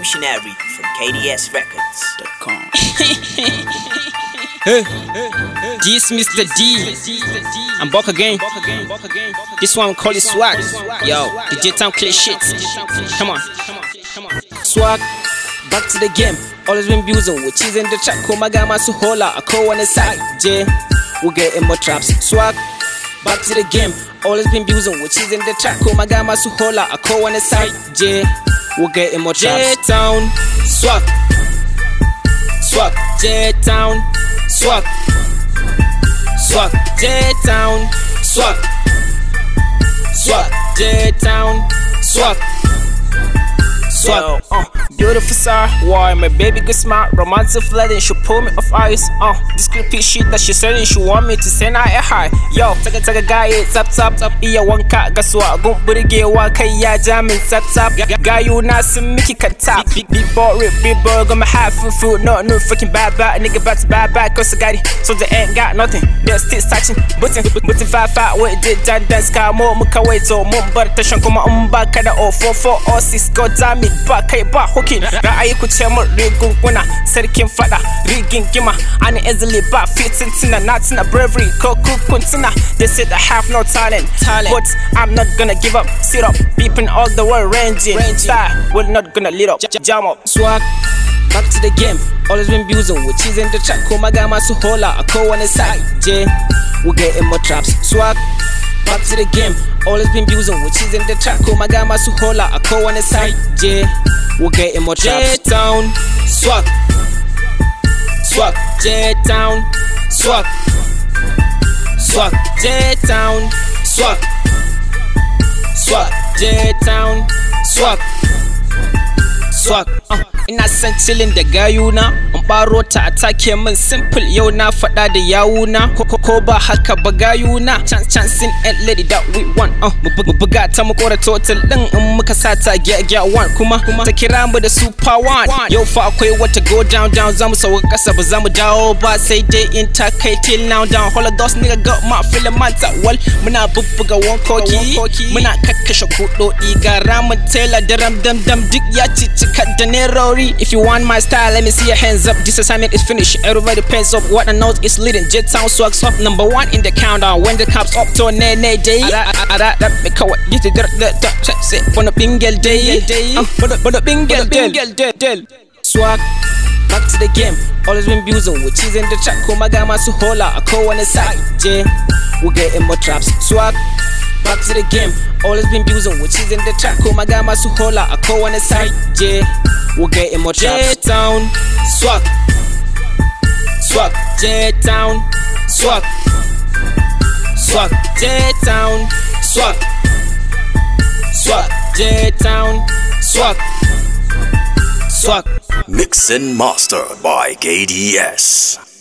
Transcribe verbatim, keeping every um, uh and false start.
Revolutionary from K D S Records dot com. Hey, this Mister D. I'm back again. This one call it swag. Yo, the J-Town clear shit. Come on, swag. Back to the game. Always been abusing with cheese in the track. Call my guy Masuhola. I call on the side. J. We'll get in more traps. Swag. Back to the game. Always been abusing with cheese in the track. Call my guy Masuhola. I call on the side. J. We'll get in more traps. J-Town. Swag. Swag. J-Town. Swag. Swag. J-Town. Swag. Swag. J-Town. Swag. Swag. Uh, beautiful star, why my baby good smart, romantic flooding, she pull me off ice. Uh, this creepy shit that she selling, she want me to send her a high. Yo, take a take a guy, tap tap tap. Iya wanka gaswa, gun burgewa kai ya jamin tap tap. Gayu na sun miki kan tap. Big big boy, rip big boy, got my half food food. No no freaking bad bad, nigga back to bad bad. Cause I got it, so they ain't got nothing. They're still touching, button button five five. What did that dance car more muka wait so more but tashan kuma umba kada oh four four oh six go damn it. Ba kai ba hooking ra'ayi ku ce mun rigunguna sarkin fada rigin gima ani easily ba fitin tina not tina bravery ko kukun tina. They said I have no talent, talent but I'm not gonna give up. Sit up beeping all the way ranging, style we're not gonna lit up jam up. Swag. Back to the game. Always been abusing with cheese in the track. Call my guy Masuhola. I call on the side. J. We'll get in more traps. Swag. Back to the game. Always been abusing with cheese in the track. Call my guy Masuhola. I call on the side. J. We'll get in more traps. J-Town. Swag. Swag. J-Town. Swag. Swag. J-Town. Swag. Swag. J-Town. Swag. Swag. Uh, ina san chillin da gayuna, in baro ta atake min simple yau na fada da yawuna. Ko ba haka ba gayuna, chance chancing and lady that we want. Uh, mu buga ta mu kora total din in muka sata get get one kuma ta kira mu da super one. Yau fa akwai wata go down down zamu sauka kasa ba zamu dawo ba sai dai in ta kai till now down. Holodos nigga got my feeling manta wal muna bubbuga one koki muna kakkashe kudodi ga ramin tela da ram dam dam duk ya ci cut the nerori. If you want my style, let me see your hands up. This assignment is finished. Everybody pants up. What I know is leading. J-Town swags up. Number one in the countdown. When the cops up to a nay nay day. Ara that me kawa. This is the the say for the bingle day. For the for the bingle day. Swag. Back to the game. Always been abusing with cheese in the track. Call my guy Masuhola. I call on the side. J. We'll get in more traps. Swag. Back to the game. Always been abusing with cheese in the track. Call my guy Masuhola. I call on the side. J. We'll get in more traps. J-Town. Swag. Swag. J-Town. Swag. Swag. J-Town. Swag. Swag. J-Town. Swag. Swag. Mix and mastered by K D S.